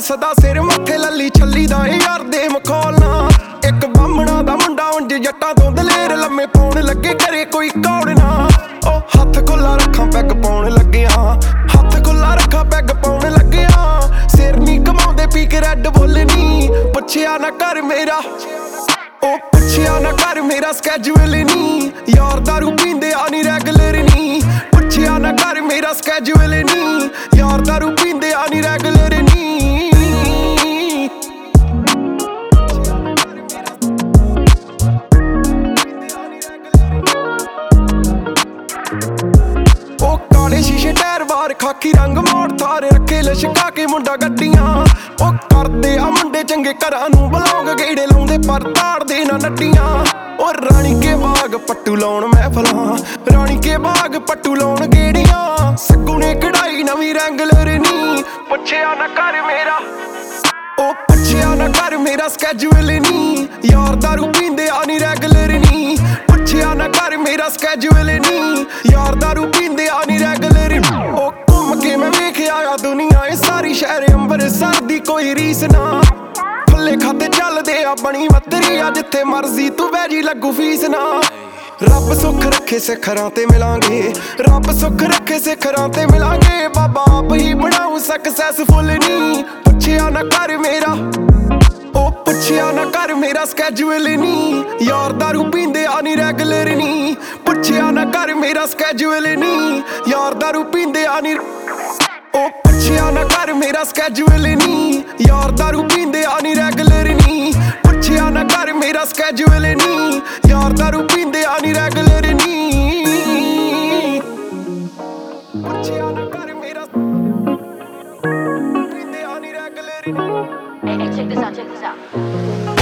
ਸਦਾ ਸਿਰ ਮੱਥੇ ਲੱਲੀ ਛੱਲੀ ਦਾ ਯਾਰ ਦੇ ਮਖੌਲ ਨਾ। ਇੱਕ ਬਾਹਮਣਾ ਦਾ ਮੁੰਡਾ ਉਂਝ ਜੱਟਾਂ ਤੋਂ ਦਲੇਰ ਲੰਮੇ ਪਾਉਣ ਲੱਗੇ ਘਰੇ ਕੋਈ ਕੌੜ ਨਾ। ਉਹ ਹੱਥ ਖੁੱਲਾ ਰੱਖਾਂ ਪੈਗ ਪਾਉਣ ਲੱਗਿਆ, ਹੱਥ ਖੁੱਲਾ ਰੱਖਾਂ ਪੈਗ ਪਾਉਣ ਲੱਗਿਆ। ਸਿਰ ਨੀ ਕਮਾਉਂਦੇ ਪੀ ਕੇ ਰੈਡ ਬੁੱਲ ਨੀ, ਪੁੱਛਿਆ ਨਾ ਕਰ ਮੇਰਾ, ਉਹ ਪੁੱਛਿਆ ਨਾ ਕਰ ਮੇਰਾ ਸਕੈਜੂਅਲ ਨੀ। ਯਾਰ ਦਾਰੂ ਪੀਂਦੇ ਆ ਨੀ ਰੈਗੂਲਰ ਨੀ, ਪੁੱਛਿਆ ਨਾ ਕਰ ਮੇਰਾ ਸਕੈਜੂਅਲ ਨੀ। ਯਾਰ ਦਾਰੂ ਪੀਂਦੇ ਆ ਨੀ ਰੈਗੂਲਰ ਨੀ। ਉਹ ਕਾਲੇ ਸ਼ੀਸ਼ੇ ਟਾਇਰ ਬਾਰ ਖਾਕੀ ਰੰਗ ਮੋੜ ਥਾਰੇ ਰੱਖੇ ਲਸ਼ਕਾ ਕੇ ਮੁੰਡਾ ਗੱਡੀਆਂ। ਉਹ ਕਰਦੇ ਆ ਮੁੰਡੇ ਚੰਗੇ ਘਰਾਂ ਨੂੰ ਬਲੌਂਗ ਗੇੜੇ ਲਾਉਂਦੇ ਪਰ ਤਾੜਦੇ ਨਾ ਨੱਟੀਆਂ। ਉਹ ਰਾਣੀ ਕੇ ਬਾਗ ਪੱਟੂ ਲਾਉਣ ਮਹਿਫਲਾਂ, ਰਾਣੀ ਕੇ ਬਾਗ ਪੱਟੂ ਲਾਉਣ ਗੇੜੀਆਂ। ਸੱਗੂ ਨੇ ਕਢਾਈ ਨਵੀਂ ਰੈਂਗਲਰ ਨੀ, ਪੁੱਛਿਆ ਨਾ ਕਰ ਮੇਰਾ, ਉਹ ਪੁੱਛਿਆ ਨਾ ਕਰ ਮੇਰਾ ਸਕੈਜੂਅਲ ਨੀ। ਯਾਰ ਦਾਰੂ ਪੀਂਦੇ ਆ ਨੀ ਰੈਗੂਲਰ ਨੀ, ਪੁੱਛਿਆ ਨਾ ਕਰ ਮੇਰਾ ਸਕੈਜੂਅਲ ਨੀ। ਯਾਰ ਦਾਰੂ ਪੀਂਦੇ ਆ ਨੀ ਰੈਗੂਲਰ। ਉਹ ਘੁੰਮ ਕੇ ਮੈਂ ਵੇਖ ਆਇਆ ਦੁਨੀਆ ਇਹ ਸਾਰੀ, ਸ਼ਹਿਰ ਅੰਮ੍ਰਿਤਸਰ ਦੀ ਕੋਈ ਰੀਸ ਨਾ। ਫੁੱਲੇ ਖਾਤੇ ਚੱਲਦੇ ਆ ਬਣੀ ਮੱਤਰੀ ਆ, ਜਿੱਥੇ ਮਰਜ਼ੀ ਤੂੰ ਬਹਿ ਜੀ ਲੱਗੂ ਫੀਸ ਨਾ। ਰੱਬ ਸੁੱਖ ਰੱਖੇ ਸਿਖਰਾਂ ਤੇ ਮਿਲਾਂਗੇ, ਰੱਬ ਸੁੱਖ ਰੱਖੇ ਸਿਖਰਾਂ ਤੇ ਮਿਲਾਂਗੇ। ਬਾਬਾ ਆਪ ਹੀ ਬਣਾਉ ਸਕਸੈਸਫੁਲ ਨੀ, ਪੁੱਛਿਆ ਨਾ ਕਰ ਮੇਰਾ, ਉਹ ਪੁੱਛਿਆ ਨਾ ਕਰ ਮੇਰਾ ਸਕੈਜੂਅਲ ਨੀ। ਯਾਰ ਦਾਰੂ ਪੀਂਦੇ ਆ ਨੀ ਰੈਗੂਲਰ ਨੀ, ਪੁੱਛਿਆ ਨਾ ਕਰ ਮੇਰਾ ਸਕੈਜੂਅਲ ਨੀ। ਯਾਰ ਦਾਰੂ ਪੀਂਦੇ ਆ ਨੀ, ਉਹ ਪੁੱਛਿਆ ਨਾ ਕਰ ਮੇਰਾ ਸਕੈਜੂਅਲ ਨੀ। ਯਾਰ ਦਾਰੂ ਪੀਂਦੇ ਆ ਨੀ ਰੈਗੂਲਰ ਨੀ, ਪੁੱਛਿਆ ਨਾ ਕਰ ਮੇਰਾ ਸਕੈਜੂਅਲ ਨੀ। ਯਾਰ ਦਾਰੂ ਪੀਂਦੇ ਆ ਨੀ ਰੈਗੂਲਰ ਨੀ, ਪੁੱਛਿਆ ਨਾ ਕਰ ਮੇਰਾ ਪੀਂਦੇ ਆ ਨੀ ਰੈਗੂਲਰ ਨੀ। Hey, check this out, check this out.